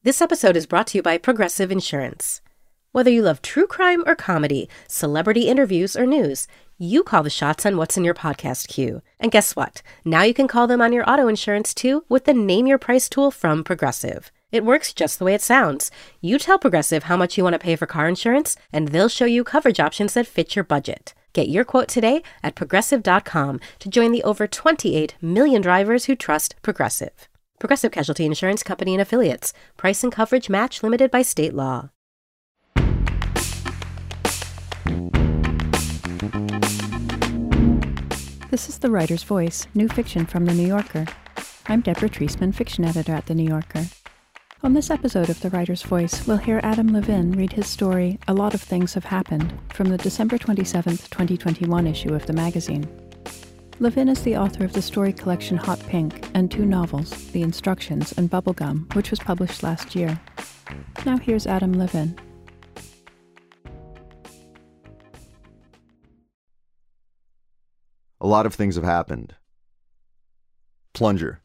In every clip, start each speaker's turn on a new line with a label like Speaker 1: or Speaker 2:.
Speaker 1: This episode is brought to you by Progressive Insurance. Whether you love true crime or comedy, celebrity interviews or news, you call the shots on what's in your podcast queue. And guess what? Now you can call them on your auto insurance too with the Name Your Price tool from Progressive. It works just the way it sounds. You tell Progressive how much you want to pay for car insurance, and they'll show you coverage options that fit your budget. Get your quote today at Progressive.com to join the over 28 million drivers who trust Progressive. Progressive Casualty Insurance Company and Affiliates. Price and coverage match limited by state law.
Speaker 2: This is The Writer's Voice, new fiction from The New Yorker. I'm Deborah Treisman, fiction editor at The New Yorker. On this episode of The Writer's Voice, we'll hear Adam Levin read his story, A Lot of Things Have Happened, from the December 27, 2021 issue of the magazine. Levin is the author of the story collection Hot Pink and two novels, The Instructions and Bubblegum, which was published last year. Now here's Adam Levin.
Speaker 3: A lot of things have happened. Plunger.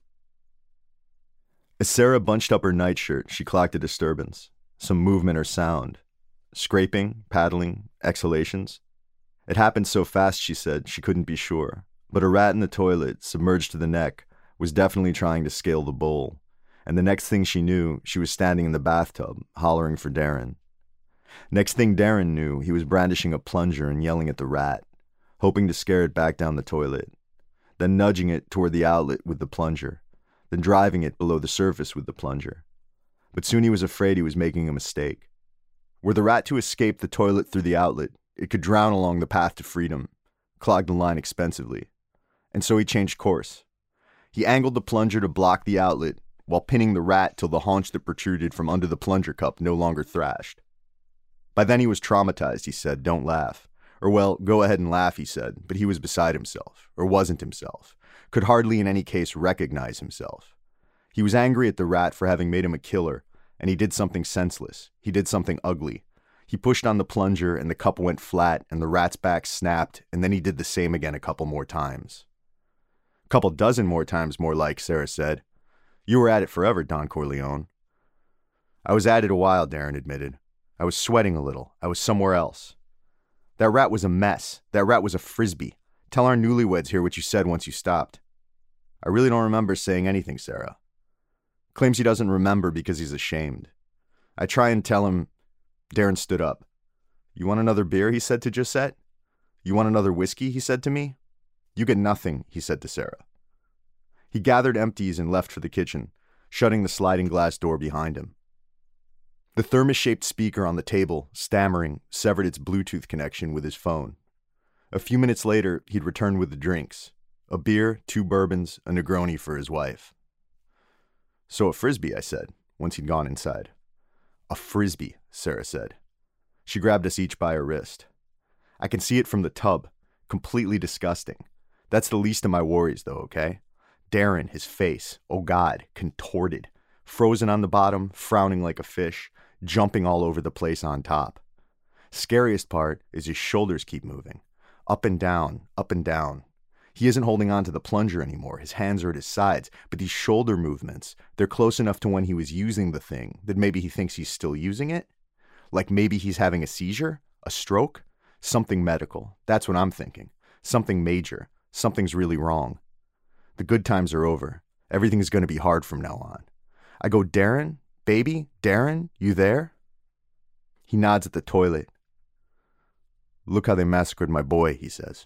Speaker 3: As Sarah bunched up her nightshirt, she clocked a disturbance. Some movement or sound. Scraping, paddling, exhalations. It happened so fast, she said, she couldn't be sure. But a rat in the toilet, submerged to the neck, was definitely trying to scale the bowl. And the next thing she knew, she was standing in the bathtub, hollering for Darren. Next thing Darren knew, he was brandishing a plunger and yelling at the rat, hoping to scare it back down the toilet, then nudging it toward the outlet with the plunger, then driving it below the surface with the plunger. But soon he was afraid he was making a mistake. Were the rat to escape the toilet through the outlet, it could drown along the path to freedom, clog the line expensively. And so he changed course. He angled the plunger to block the outlet while pinning the rat till the haunch that protruded from under the plunger cup no longer thrashed. By then he was traumatized, he said, don't laugh. Or well, go ahead and laugh, he said, but he was beside himself, or wasn't himself, could hardly in any case recognize himself. He was angry at the rat for having made him a killer, and he did something senseless. He did something ugly. He pushed on the plunger and the cup went flat and the rat's back snapped, and then he did the same again a couple more times. Couple dozen more times more like, Sarah said. You were at it forever, Don Corleone. I was at it a while, Darren admitted. I was sweating a little. I was somewhere else. That rat was a mess. That rat was a frisbee. Tell our newlyweds here what you said once you stopped. I really don't remember saying anything, Sarah. Claims he doesn't remember because he's ashamed. I try and tell him. Darren stood up. You want another beer, he said to Josette. You want another whiskey, he said to me. You get nothing, he said to Sarah. He gathered empties and left for the kitchen, shutting the sliding glass door behind him. The thermos-shaped speaker on the table, stammering, severed its Bluetooth connection with his phone. A few minutes later, he'd returned with the drinks. A beer, 2 bourbons, a Negroni for his wife. So a frisbee, I said, once he'd gone inside. A frisbee, Sarah said. She grabbed us each by a wrist. I can see it from the tub. Completely disgusting. That's the least of my worries, though, okay? Darren, his face, oh God, contorted. Frozen on the bottom, frowning like a fish, jumping all over the place on top. Scariest part is his shoulders keep moving. Up and down, up and down. He isn't holding on to the plunger anymore. His hands are at his sides. But these shoulder movements, they're close enough to when he was using the thing that maybe he thinks he's still using it. Like maybe he's having a seizure, a stroke, something medical. That's what I'm thinking. Something major. Something's really wrong. The good times are over. Everything's going to be hard from now on. I go, Darren, baby, Darren, you there? He nods at the toilet. Look how they massacred my boy, he says.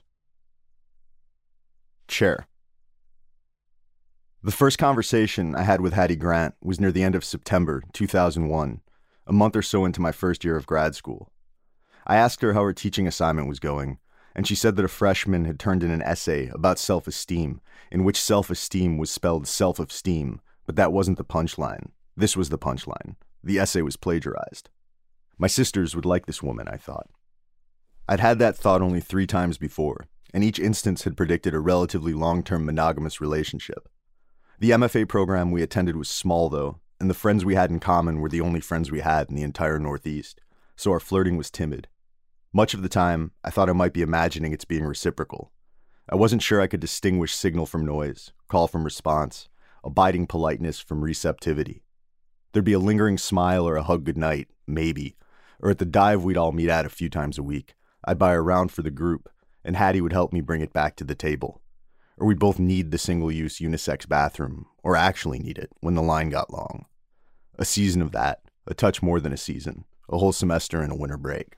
Speaker 3: Chair. The first conversation I had with Hattie Grant was near the end of September 2001, a month or so into my first year of grad school. I asked her how her teaching assignment was going, and she said that a freshman had turned in an essay about self-esteem, in which self-esteem was spelled self-esteem, but that wasn't the punchline. This was the punchline. The essay was plagiarized. My sisters would like this woman, I thought. I'd had that thought only 3 times before, and each instance had predicted a relatively long-term monogamous relationship. The MFA program we attended was small, though, and the friends we had in common were the only friends we had in the entire Northeast, so our flirting was timid. Much of the time, I thought I might be imagining it's being reciprocal. I wasn't sure I could distinguish signal from noise, call from response, abiding politeness from receptivity. There'd be a lingering smile or a hug goodnight, maybe. Or at the dive we'd all meet at a few times a week, I'd buy a round for the group, and Hattie would help me bring it back to the table. Or we'd both need the single-use unisex bathroom, or actually need it when the line got long. A season of that, a touch more than a season, a whole semester and a winter break.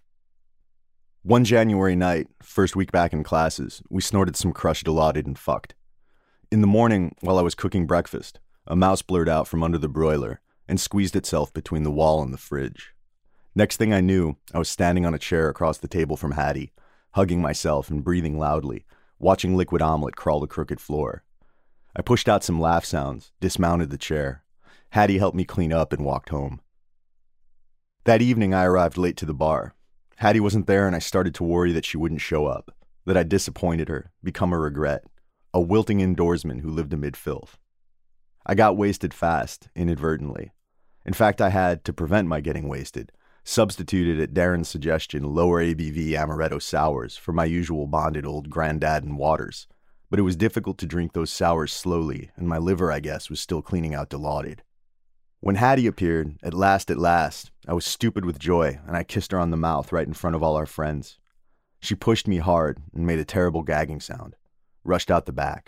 Speaker 3: One January night, first week back in classes, we snorted some crushed Dilaudid and fucked. In the morning, while I was cooking breakfast, a mouse blurred out from under the broiler and squeezed itself between the wall and the fridge. Next thing I knew, I was standing on a chair across the table from Hattie, hugging myself and breathing loudly, watching liquid omelet crawl the crooked floor. I pushed out some laugh sounds, dismounted the chair. Hattie helped me clean up and walked home. That evening, I arrived late to the bar. Hattie wasn't there, and I started to worry that she wouldn't show up, that I'd disappointed her, become a regret, a wilting indoorsman who lived amid filth. I got wasted fast, inadvertently. In fact, I had, to prevent my getting wasted, substituted at Darren's suggestion lower ABV amaretto sours for my usual bonded old Grandad and waters. But it was difficult to drink those sours slowly, and my liver, I guess, was still cleaning out Dilaudid. When Hattie appeared, at last, I was stupid with joy, and I kissed her on the mouth right in front of all our friends. She pushed me hard and made a terrible gagging sound, rushed out the back.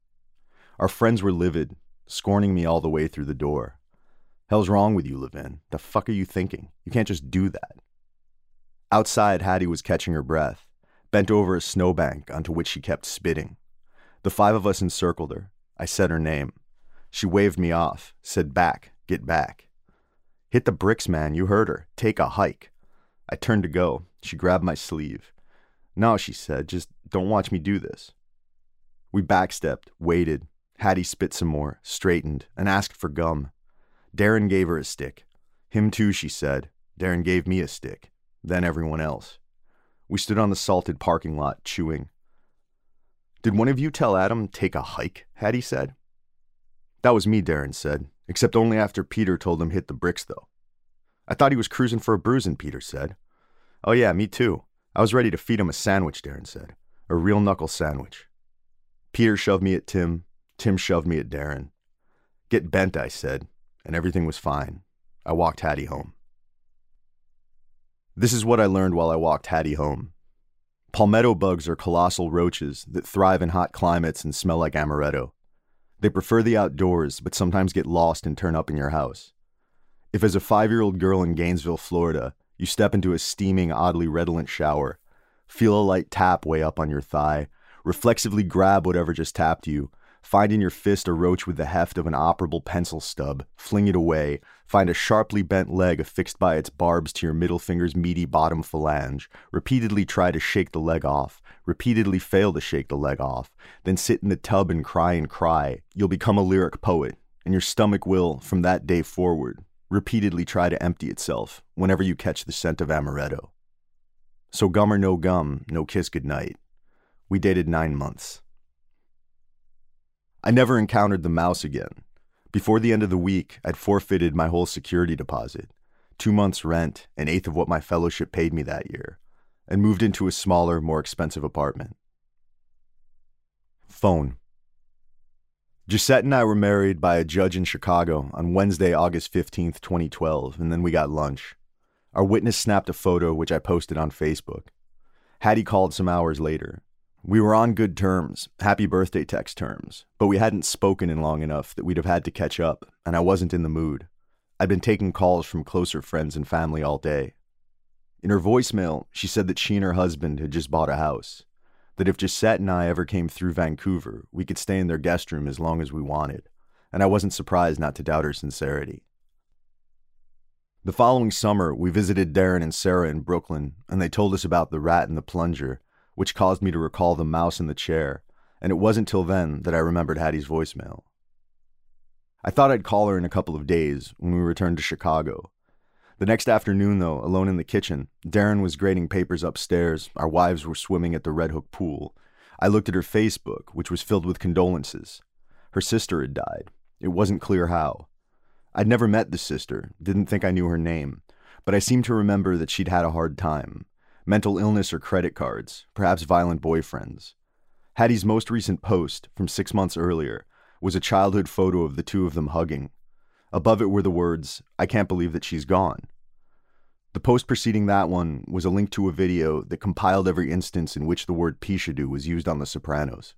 Speaker 3: Our friends were livid, scorning me all the way through the door. Hell's wrong with you, Levin? The fuck are you thinking? You can't just do that. Outside, Hattie was catching her breath, bent over a snowbank onto which she kept spitting. The five of us encircled her. I said her name. She waved me off, said back, get back. Hit the bricks, man, you heard her. Take a hike. I turned to go. She grabbed my sleeve. No, she said, just don't watch me do this. We backstepped, waited. Hattie spit some more, straightened, and asked for gum. Darren gave her a stick. Him too, she said. Darren gave me a stick. Then everyone else. We stood on the salted parking lot, chewing. Did one of you tell Adam, take a hike? Hattie said. That was me, Darren said, except only after Peter told him hit the bricks, though. I thought he was cruising for a bruising, Peter said. Oh yeah, me too. I was ready to feed him a sandwich, Darren said. A real knuckle sandwich. Peter shoved me at Tim. Tim shoved me at Darren. Get bent, I said, and everything was fine. I walked Hattie home. This is what I learned while I walked Hattie home. Palmetto bugs are colossal roaches that thrive in hot climates and smell like amaretto. They prefer the outdoors, but sometimes get lost and turn up in your house. If as a 5-year-old girl in Gainesville, Florida, you step into a steaming, oddly redolent shower, feel a light tap way up on your thigh, reflexively grab whatever just tapped you, find in your fist a roach with the heft of an operable pencil stub, fling it away, find a sharply bent leg affixed by its barbs to your middle finger's meaty bottom phalange, repeatedly try to shake the leg off, repeatedly fail to shake the leg off, then sit in the tub and cry, you'll become a lyric poet, and your stomach will, from that day forward, repeatedly try to empty itself whenever you catch the scent of amaretto. So gum or no gum, no kiss goodnight. We dated 9 months. I never encountered the mouse again. Before the end of the week, I'd forfeited my whole security deposit, 2 months' rent, an eighth of what my fellowship paid me that year, and moved into a smaller, more expensive apartment. Phone. Gisette and I were married by a judge in Chicago on Wednesday, August 15th, 2012, and then we got lunch. Our witness snapped a photo, which I posted on Facebook. Hattie called some hours later. We were on good terms, happy birthday text terms, but we hadn't spoken in long enough that we'd have had to catch up, and I wasn't in the mood. I'd been taking calls from closer friends and family all day. In her voicemail, she said that she and her husband had just bought a house, that if Gisette and I ever came through Vancouver, we could stay in their guest room as long as we wanted, and I wasn't surprised not to doubt her sincerity. The following summer, we visited Darren and Sarah in Brooklyn, and they told us about the rat in the plunger, which caused me to recall the mouse in the chair, and it wasn't till then that I remembered Hattie's voicemail. I thought I'd call her in a couple of days when we returned to Chicago. The next afternoon, though, alone in the kitchen, Darren was grading papers upstairs, our wives were swimming at the Red Hook pool. I looked at her Facebook, which was filled with condolences. Her sister had died. It wasn't clear how. I'd never met the sister, didn't think I knew her name, but I seemed to remember that she'd had a hard time. Mental illness or credit cards, perhaps violent boyfriends. Hattie's most recent post, from 6 months earlier, was a childhood photo of the two of them hugging. Above it were the words, "I can't believe that she's gone." The post preceding that one was a link to a video that compiled every instance in which the word Pishadu was used on The Sopranos.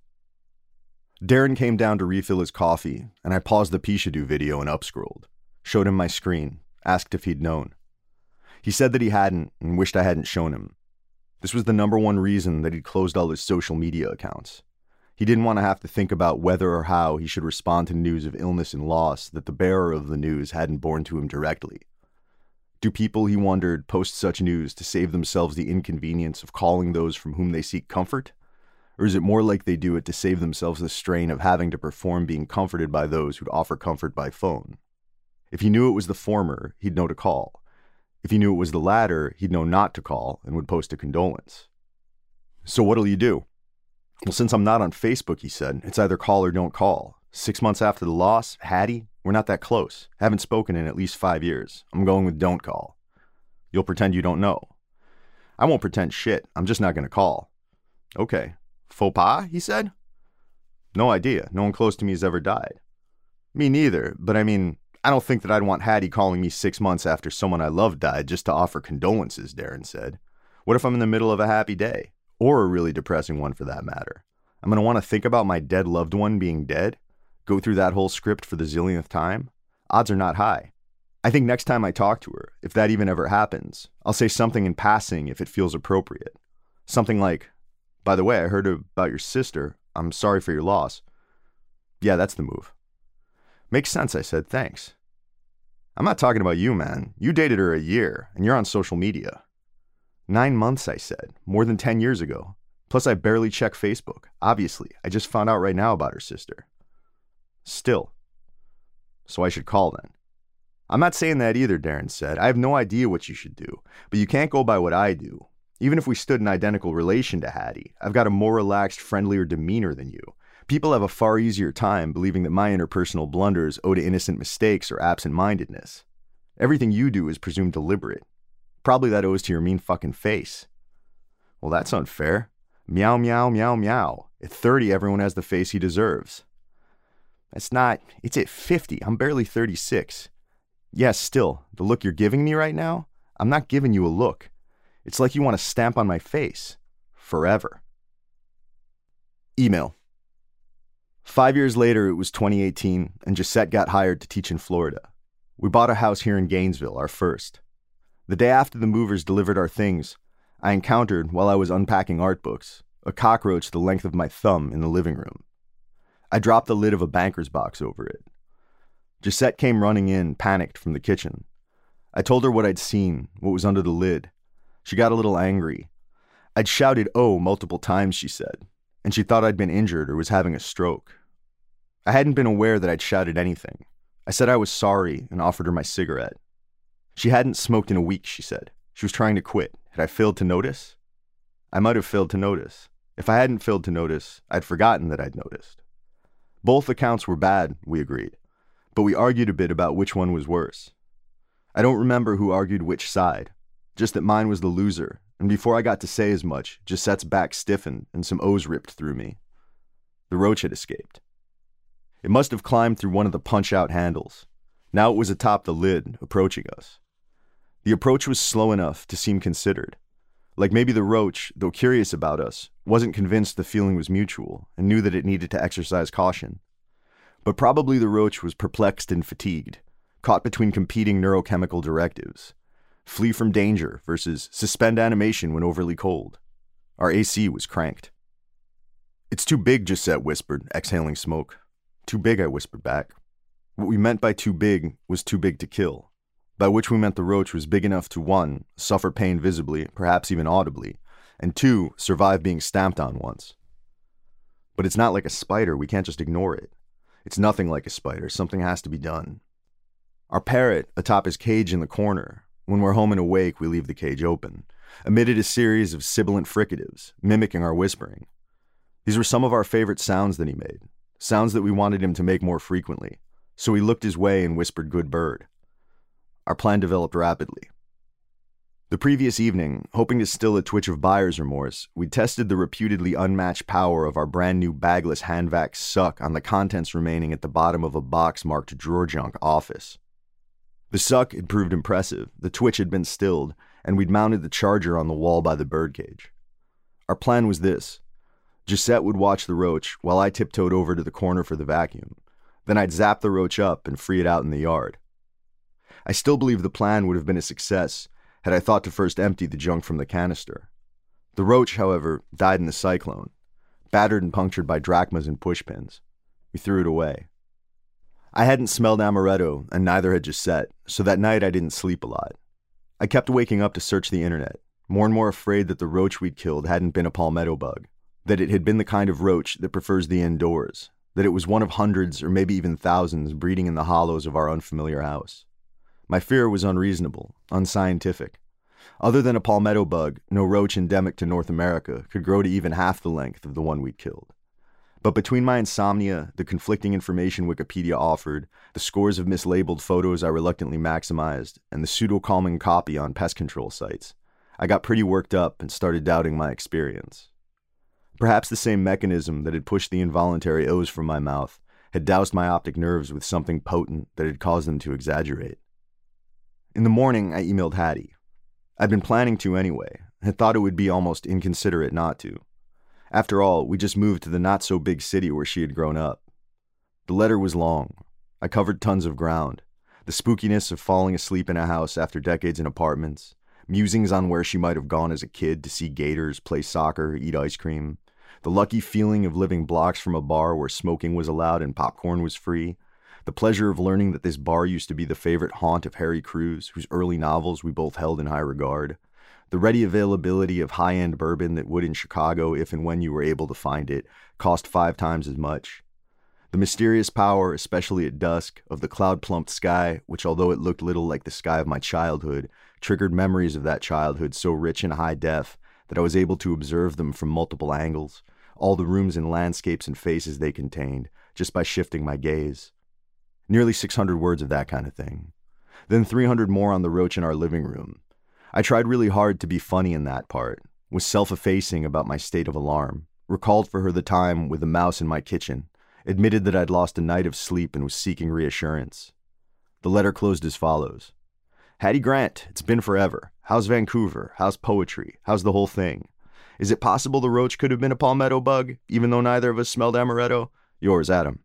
Speaker 3: Darren came down to refill his coffee, and I paused the Pishadu video and upscrolled, showed him my screen, asked if he'd known. He said that he hadn't and wished I hadn't shown him. This was the number one reason that he'd closed all his social media accounts. He didn't want to have to think about whether or how he should respond to news of illness and loss that the bearer of the news hadn't borne to him directly. Do people, he wondered, post such news to save themselves the inconvenience of calling those from whom they seek comfort? Or is it more like they do it to save themselves the strain of having to perform being comforted by those who'd offer comfort by phone? If he knew it was the former, he'd know to call. If he knew it was the latter, he'd know not to call and would post a condolence. "So what'll you do?" "Well, since I'm not on Facebook," he said, "it's either call or don't call. 6 months after the loss, Hattie, we're not that close. Haven't spoken in at least 5 years. I'm going with don't call." "You'll pretend you don't know." "I won't pretend shit. I'm just not going to call." "Okay. Faux pas," he said. "No idea. No one close to me has ever died." "Me neither, but I mean, I don't think that I'd want Hattie calling me 6 months after someone I love died just to offer condolences," Darren said. "What if I'm in the middle of a happy day? Or a really depressing one for that matter? I'm going to want to think about my dead loved one being dead? Go through that whole script for the zillionth time? Odds are not high. I think next time I talk to her, if that even ever happens, I'll say something in passing if it feels appropriate. Something like, 'By the way, I heard about your sister. I'm sorry for your loss.' Yeah, that's the move." "Makes sense," I said. "Thanks." "I'm not talking about you, man. You dated her a year, and you're on social media." 9 months, I said. More than 10 years ago. Plus, I barely check Facebook. Obviously, I just found out right now about her sister. "Still. So I should call then." "I'm not saying that either," Darren said. "I have no idea what you should do, but you can't go by what I do. Even if we stood in identical relation to Hattie, I've got a more relaxed, friendlier demeanor than you. People have a far easier time believing that my interpersonal blunders owe to innocent mistakes or absent-mindedness. Everything you do is presumed deliberate. Probably that owes to your mean fucking face." "Well, that's unfair. Meow, meow, meow, meow. At 30, everyone has the face he deserves." "That's not. It's at 50. I'm barely 36. Yes, still, the look you're giving me right now, I'm not giving you a look. It's like you want to stamp on my face. Forever." Email. 5 years later, it was 2018, and Gisette got hired to teach in Florida. We bought a house here in Gainesville, our first. The day after the movers delivered our things, I encountered, while I was unpacking art books, a cockroach the length of my thumb in the living room. I dropped the lid of a banker's box over it. Gisette came running in, panicked, from the kitchen. I told her what I'd seen, what was under the lid. She got a little angry. I'd shouted, "Oh," multiple times, she said, and she thought I'd been injured or was having a stroke. I hadn't been aware that I'd shouted anything. I said I was sorry and offered her my cigarette. She hadn't smoked in a week, she said. She was trying to quit. Had I failed to notice? I might have failed to notice. If I hadn't failed to notice, I'd forgotten that I'd noticed. Both accounts were bad, we agreed, but we argued a bit about which one was worse. I don't remember who argued which side, just that mine was the loser, and before I got to say as much, Gisette's back stiffened and some O's ripped through me. The roach had escaped. It must have climbed through one of the punch-out handles. Now it was atop the lid, approaching us. The approach was slow enough to seem considered. Like maybe the roach, though curious about us, wasn't convinced the feeling was mutual and knew that it needed to exercise caution. But probably the roach was perplexed and fatigued, caught between competing neurochemical directives. Flee from danger versus suspend animation when overly cold. Our AC was cranked. "It's too big," Gisette whispered, exhaling smoke. "Too big," I whispered back. What we meant by too big was too big to kill, by which we meant the roach was big enough to 1, suffer pain visibly, perhaps even audibly, and 2, survive being stamped on once. But it's not like a spider, we can't just ignore it. It's nothing like a spider, something has to be done. Our parrot, atop his cage in the corner, when we're home and awake we leave the cage open, emitted a series of sibilant fricatives, mimicking our whispering. These were some of our favorite sounds that he made, sounds that we wanted him to make more frequently, so he looked his way and whispered "good bird." Our plan developed rapidly. The previous evening, hoping to still a twitch of buyer's remorse, we tested the reputedly unmatched power of our brand new bagless hand vac suck on the contents remaining at the bottom of a box marked drawer junk office. The suck had proved impressive, the twitch had been stilled, and we'd mounted the charger on the wall by the birdcage. Our plan was this. Gisette would watch the roach while I tiptoed over to the corner for the vacuum. Then I'd zap the roach up and free it out in the yard. I still believe the plan would have been a success had I thought to first empty the junk from the canister. The roach, however, died in the cyclone, battered and punctured by drachmas and pushpins. We threw it away. I hadn't smelled amaretto, and neither had Gisette, so that night I didn't sleep a lot. I kept waking up to search the internet, more and more afraid that the roach we'd killed hadn't been a palmetto bug, that it had been the kind of roach that prefers the indoors, that it was one of hundreds or maybe even thousands breeding in the hollows of our unfamiliar house. My fear was unreasonable, unscientific. Other than a palmetto bug, no roach endemic to North America could grow to even half the length of the one we'd killed. But between my insomnia, the conflicting information Wikipedia offered, the scores of mislabeled photos I reluctantly maximized, and the pseudo-calming copy on pest control sites, I got pretty worked up and started doubting my experience. Perhaps the same mechanism that had pushed the involuntary O's from my mouth had doused my optic nerves with something potent that had caused them to exaggerate. In the morning, I emailed Hattie. I'd been planning to anyway, had thought it would be almost inconsiderate not to. After all, we just moved to the not-so-big city where she had grown up. The letter was long. I covered tons of ground. The spookiness of falling asleep in a house after decades in apartments, musings on where she might have gone as a kid to see gators, play soccer, eat ice cream, the lucky feeling of living blocks from a bar where smoking was allowed and popcorn was free, the pleasure of learning that this bar used to be the favorite haunt of Harry Crews, whose early novels we both held in high regard, the ready availability of high-end bourbon that would in Chicago, if and when you were able to find it, cost 5 times as much, the mysterious power, especially at dusk, of the cloud-plumped sky, which although it looked little like the sky of my childhood, triggered memories of that childhood so rich in high def that I was able to observe them from multiple angles, all the rooms and landscapes and faces they contained, just by shifting my gaze. Nearly 600 words of that kind of thing. Then 300 more on the roach in our living room. I tried really hard to be funny in that part, was self-effacing about my state of alarm, recalled for her the time with a mouse in my kitchen, admitted that I'd lost a night of sleep and was seeking reassurance. The letter closed as follows. Hattie Grant, it's been forever. How's Vancouver? How's poetry? How's the whole thing? Is it possible the roach could have been a palmetto bug, even though neither of us smelled amaretto? Yours, Adam.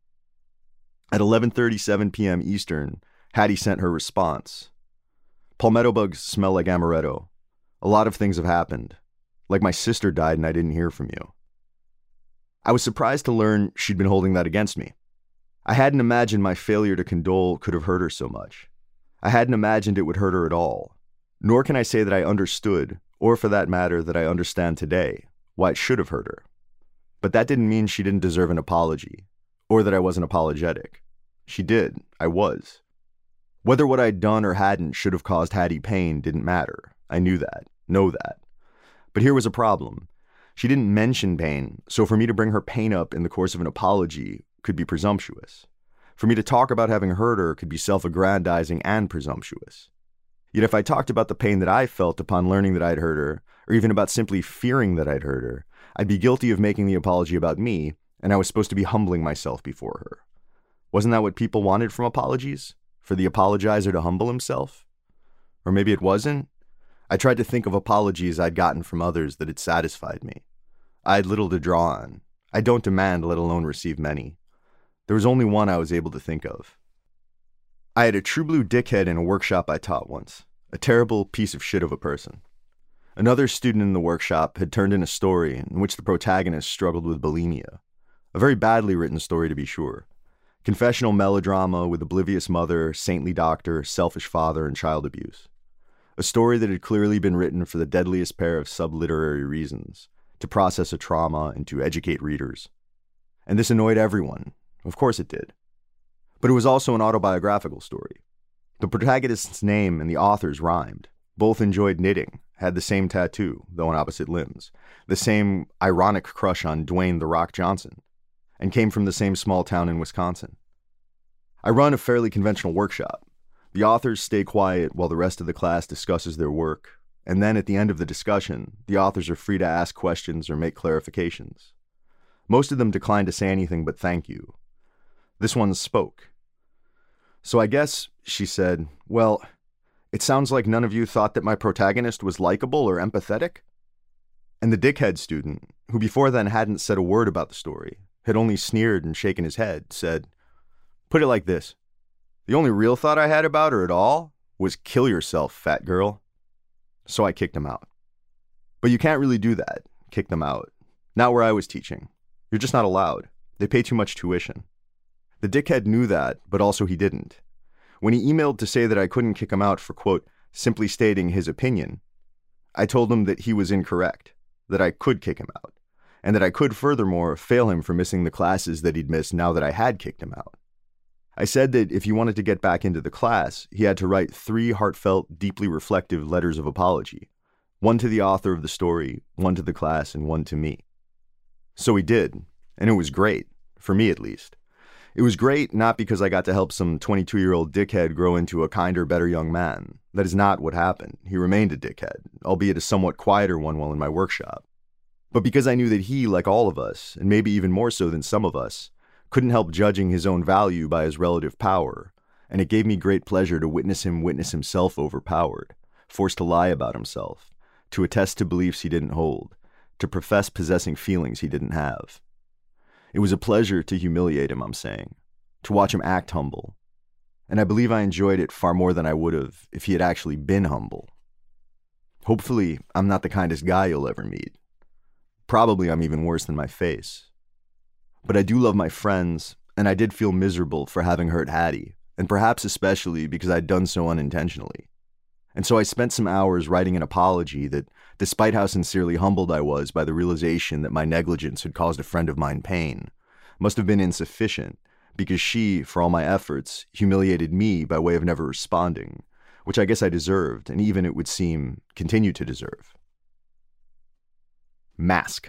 Speaker 3: At 11:37 p.m. Eastern, Hattie sent her response. Palmetto bugs smell like amaretto. A lot of things have happened. Like my sister died and I didn't hear from you. I was surprised to learn she'd been holding that against me. I hadn't imagined my failure to condole could have hurt her so much. I hadn't imagined it would hurt her at all. Nor can I say that I understood, or for that matter that I understand today, why it should have hurt her. But that didn't mean she didn't deserve an apology, or that I wasn't apologetic. She did. I was. Whether what I'd done or hadn't should have caused Hattie pain didn't matter. I knew that. Know that. But here was a problem. She didn't mention pain, so for me to bring her pain up in the course of an apology could be presumptuous. For me to talk about having hurt her could be self-aggrandizing and presumptuous. Yet if I talked about the pain that I felt upon learning that I'd hurt her, or even about simply fearing that I'd hurt her, I'd be guilty of making the apology about me, and I was supposed to be humbling myself before her. Wasn't that what people wanted from apologies? For the apologizer to humble himself? Or maybe it wasn't? I tried to think of apologies I'd gotten from others that had satisfied me. I had little to draw on. I don't demand, let alone receive many. There was only one I was able to think of. I had a true blue dickhead in a workshop I taught once. A terrible piece of shit of a person. Another student in the workshop had turned in a story in which the protagonist struggled with bulimia. A very badly written story, to be sure. Confessional melodrama with oblivious mother, saintly doctor, selfish father, and child abuse. A story that had clearly been written for the deadliest pair of subliterary reasons, to process a trauma and to educate readers. And this annoyed everyone. Of course it did. But it was also an autobiographical story. The protagonist's name and the author's rhymed. Both enjoyed knitting, had the same tattoo, though on opposite limbs, the same ironic crush on Dwayne "The Rock" Johnson, and came from the same small town in Wisconsin. I run a fairly conventional workshop. The authors stay quiet while the rest of the class discusses their work, and then at the end of the discussion, the authors are free to ask questions or make clarifications. Most of them decline to say anything but thank you. This one spoke. So I guess she said, "Well, it sounds like none of you thought that my protagonist was likable or empathetic." And the dickhead student, who before then hadn't said a word about the story, had only sneered and shaken his head, said, "Put it like this. The only real thought I had about her at all was kill yourself, fat girl." So I kicked him out. But you can't really do that, kick them out. Not where I was teaching. You're just not allowed. They pay too much tuition. The dickhead knew that, but also he didn't. When he emailed to say that I couldn't kick him out for, quote, simply stating his opinion, I told him that he was incorrect, that I could kick him out, and that I could furthermore fail him for missing the classes that he'd missed now that I had kicked him out. I said that if he wanted to get back into the class, he had to write 3 heartfelt, deeply reflective letters of apology, one to the author of the story, one to the class, and one to me. So he did, and it was great, for me at least. It was great not because I got to help some 22-year-old dickhead grow into a kinder, better young man. That is not what happened. He remained a dickhead, albeit a somewhat quieter one while in my workshop. But because I knew that he, like all of us, and maybe even more so than some of us, couldn't help judging his own value by his relative power, and it gave me great pleasure to witness him witness himself overpowered, forced to lie about himself, to attest to beliefs he didn't hold, to profess possessing feelings he didn't have. It was a pleasure to humiliate him, I'm saying, to watch him act humble. And I believe I enjoyed it far more than I would have if he had actually been humble. Hopefully, I'm not the kindest guy you'll ever meet. Probably I'm even worse than my face. But I do love my friends, and I did feel miserable for having hurt Hattie, and perhaps especially because I'd done so unintentionally. And so I spent some hours writing an apology that, despite how sincerely humbled I was by the realization that my negligence had caused a friend of mine pain, must have been insufficient, because she, for all my efforts, humiliated me by way of never responding, which I guess I deserved, and even, it would seem, continue to deserve. Mask.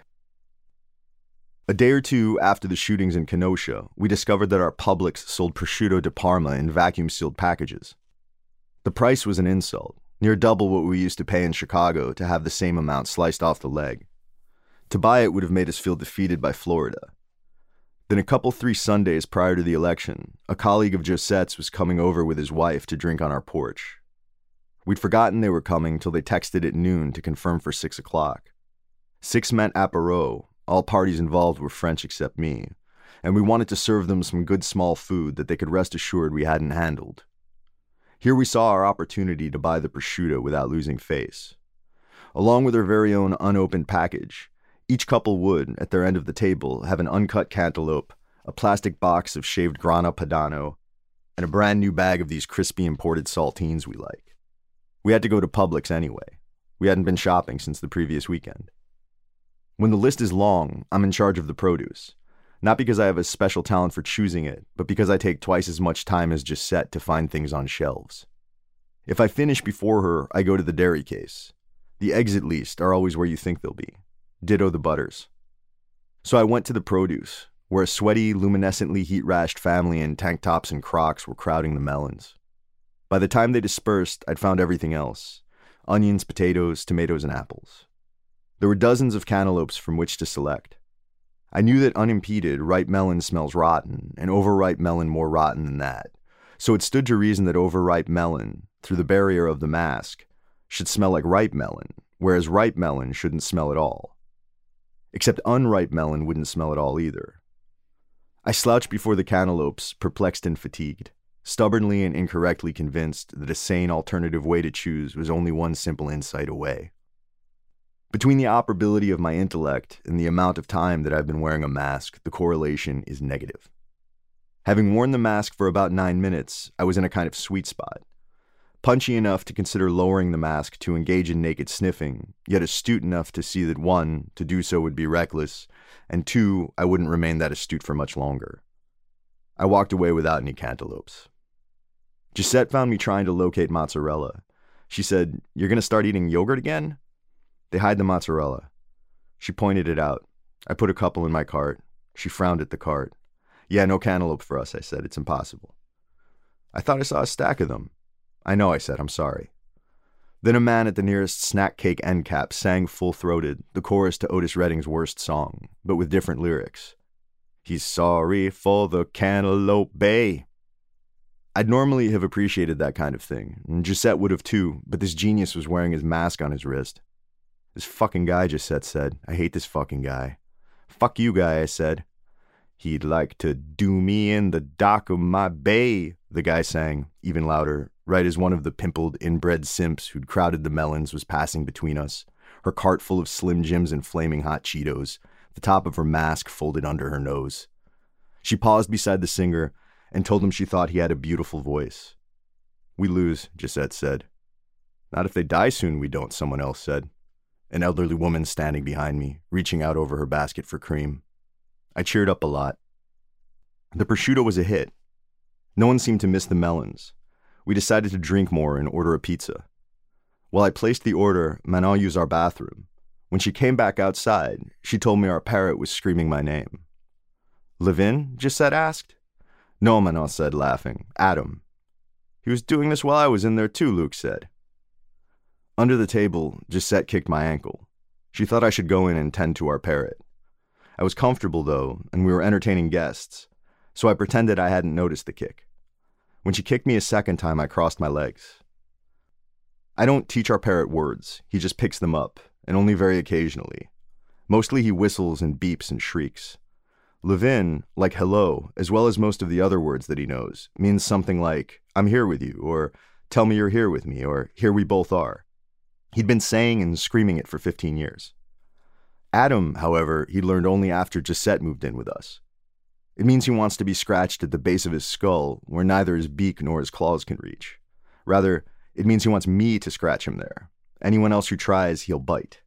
Speaker 3: A day or two after the shootings in Kenosha, we discovered that our Publix sold prosciutto di Parma in vacuum-sealed packages. The price was an insult, near double what we used to pay in Chicago to have the same amount sliced off the leg. To buy it would have made us feel defeated by Florida. Then 3 Sundays prior to the election, a colleague of Josette's was coming over with his wife to drink on our porch. We'd forgotten they were coming till they texted at noon to confirm for 6 o'clock. 6 meant apéro, all parties involved were French except me, and we wanted to serve them some good small food that they could rest assured we hadn't handled. Here we saw our opportunity to buy the prosciutto without losing face. Along with their very own unopened package, each couple would, at their end of the table, have an uncut cantaloupe, a plastic box of shaved Grana Padano, and a brand new bag of these crispy imported saltines we like. We had to go to Publix anyway. We hadn't been shopping since the previous weekend. When the list is long, I'm in charge of the produce. Not because I have a special talent for choosing it, but because I take twice as much time as Gisette to find things on shelves. If I finish before her, I go to the dairy case. The eggs, at least, are always where you think they'll be. Ditto the butters. So I went to the produce, where a sweaty, luminescently heat-rashed family in tank tops and Crocs were crowding the melons. By the time they dispersed, I'd found everything else. Onions, potatoes, tomatoes, and apples. There were dozens of cantaloupes from which to select. I knew that unimpeded, ripe melon smells rotten, and overripe melon more rotten than that. So it stood to reason that overripe melon, through the barrier of the mask, should smell like ripe melon, whereas ripe melon shouldn't smell at all. Except unripe melon wouldn't smell at all either. I slouched before the cantaloupes, perplexed and fatigued, stubbornly and incorrectly convinced that a sane alternative way to choose was only one simple insight away. Between the operability of my intellect and the amount of time that I've been wearing a mask, the correlation is negative. Having worn the mask for about 9 minutes, I was in a kind of sweet spot. Punchy enough to consider lowering the mask to engage in naked sniffing, yet astute enough to see that 1, to do so would be reckless, and 2, I wouldn't remain that astute for much longer. I walked away without any cantaloupes. Gisette found me trying to locate mozzarella. She said, "You're going to start eating yogurt again?" They hide the mozzarella. She pointed it out. I put a couple in my cart. She frowned at the cart. "Yeah, no cantaloupe for us," I said. "It's impossible." "I thought I saw a stack of them." "I know," I said. "I'm sorry." Then a man at the nearest snack cake end cap sang full-throated the chorus to Otis Redding's worst song, but with different lyrics. "He's sorry for the cantaloupe bay." I'd normally have appreciated that kind of thing, and Gisette would have too, but this genius was wearing his mask on his wrist. This fucking guy, Gisette said. I hate this fucking guy. Fuck you, guy, I said. He'd like to do me in the dock of my bay, the guy sang, even louder, right as one of the pimpled, inbred simps who'd crowded the melons was passing between us, her cart full of Slim Jims and flaming hot Cheetos, the top of her mask folded under her nose. She paused beside the singer and told him she thought he had a beautiful voice. We lose, Gisette said. Not if they die soon, we don't, someone else said. An elderly woman standing behind me, reaching out over her basket for cream. I cheered up a lot. The prosciutto was a hit. No one seemed to miss the melons. We decided to drink more and order a pizza. While I placed the order, Manon used our bathroom. When she came back outside, she told me our parrot was screaming my name. Levin? Gisette asked. No, Manon said, laughing. Adam. He was doing this while I was in there too, Luke said. Under the table, Gisette kicked my ankle. She thought I should go in and tend to our parrot. I was comfortable, though, and we were entertaining guests, so I pretended I hadn't noticed the kick. When she kicked me a second time, I crossed my legs. I don't teach our parrot words. He just picks them up, and only very occasionally. Mostly he whistles and beeps and shrieks. Levin, like hello, as well as most of the other words that he knows, means something like, I'm here with you, or tell me you're here with me, or here we both are. He'd been saying and screaming it for 15 years. Adam, however, he learned only after Gisette moved in with us. It means he wants to be scratched at the base of his skull, where neither his beak nor his claws can reach. Rather, it means he wants me to scratch him there. Anyone else who tries, he'll bite.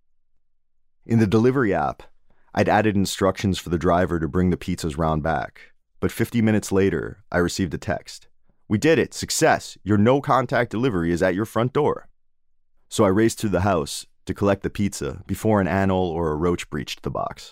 Speaker 3: In the delivery app, I'd added instructions for the driver to bring the pizzas round back, but 50 minutes later, I received a text. We did it! Success! Your no-contact delivery is at your front door. So I raced through the house to collect the pizza before an anole or a roach breached the box.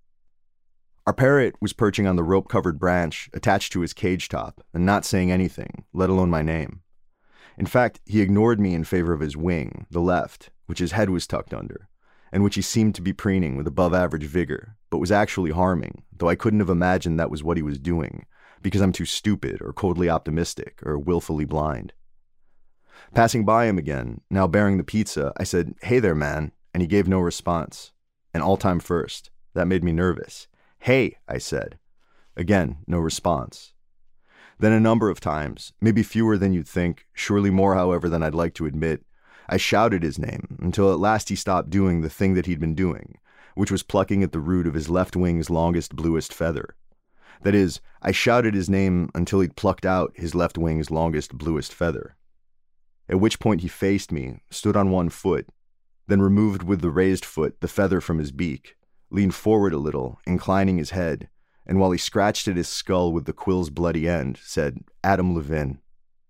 Speaker 3: Our parrot was perching on the rope-covered branch attached to his cage top and not saying anything, let alone my name. In fact, he ignored me in favor of his wing, the left, which his head was tucked under, and which he seemed to be preening with above-average vigor, but was actually harming, though I couldn't have imagined that was what he was doing, because I'm too stupid or coldly optimistic or willfully blind. Passing by him again, now bearing the pizza, I said, "Hey there, man," and he gave no response. An all-time first. That made me nervous. "Hey," I said. Again, no response. Then a number of times, maybe fewer than you'd think, surely more, however, than I'd like to admit, I shouted his name until at last he stopped doing the thing that he'd been doing, which was plucking at the root of his left wing's longest, bluest feather. That is, I shouted his name until he'd plucked out his left wing's longest, bluest feather. At which point he faced me, stood on one foot, then removed with the raised foot the feather from his beak, leaned forward a little, inclining his head, and while he scratched at his skull with the quill's bloody end, said, "Adam Levin."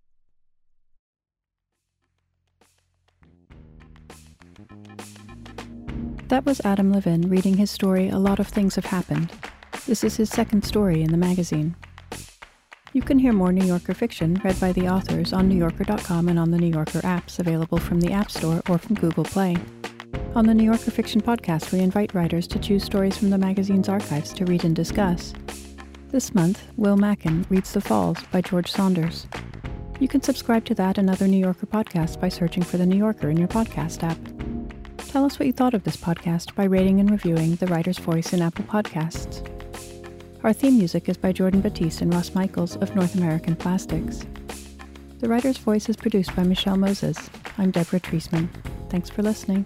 Speaker 2: That was Adam Levin reading his story, A Lot of Things Have Happened. This is his second story in the magazine. You can hear more New Yorker fiction read by the authors on NewYorker.com and on the New Yorker apps available from the App Store or from Google Play. On the New Yorker Fiction Podcast, we invite writers to choose stories from the magazine's archives to read and discuss. This month, Will Mackin reads The Falls by George Saunders. You can subscribe to that and other New Yorker podcasts by searching for The New Yorker in your podcast app. Tell us what you thought of this podcast by rating and reviewing The Writer's Voice in Apple Podcasts. Our theme music is by Jordan Batiste and Ross Michaels of North American Plastics. The Writer's Voice is produced by Michelle Moses. I'm Deborah Treisman. Thanks for listening.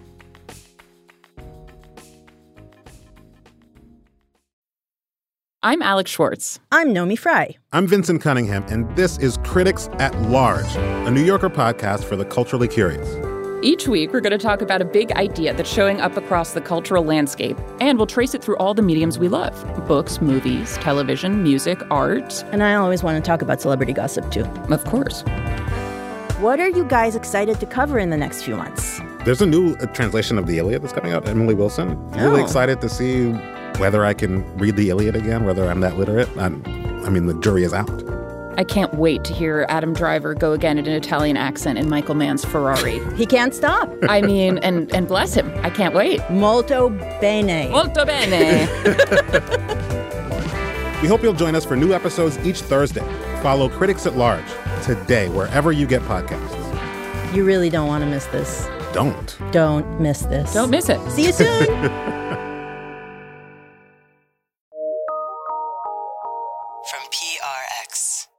Speaker 4: I'm Alex Schwartz.
Speaker 5: I'm Nomi Fry.
Speaker 6: I'm Vincent Cunningham, and this is Critics at Large, a New Yorker podcast for the culturally curious.
Speaker 4: Each week, we're going to talk about a big idea that's showing up across the cultural landscape, and we'll trace it through all the mediums we love. Books, movies, television, music, art.
Speaker 5: And I always want to talk about celebrity gossip, too.
Speaker 4: Of course.
Speaker 5: What are you guys excited to cover in the next few months?
Speaker 6: There's a new translation of the Iliad that's coming out, Emily Wilson. Really excited to see whether I can read the Iliad again, whether I'm that literate. I mean, the jury is out.
Speaker 4: I can't wait to hear Adam Driver go again in an Italian accent in Michael Mann's Ferrari.
Speaker 5: He can't stop.
Speaker 4: I mean, and bless him. I can't wait.
Speaker 5: Molto bene.
Speaker 4: Molto bene.
Speaker 6: We hope you'll join us for new episodes each Thursday. Follow Critics at Large today, wherever you get podcasts.
Speaker 5: You really don't want to miss this.
Speaker 6: Don't
Speaker 5: miss this.
Speaker 4: Don't miss it.
Speaker 5: See you soon.
Speaker 7: From PRX.